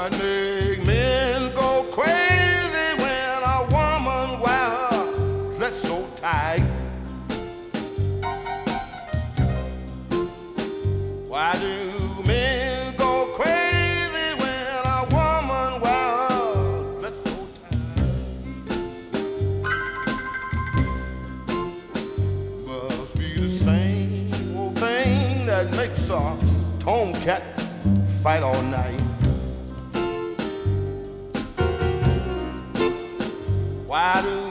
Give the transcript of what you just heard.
What make men go crazy when a woman wears her dress so tight? Why do men go crazy when a woman wears her dress so tight? Must be the same old thing that makes a tomcat fight all night. Why do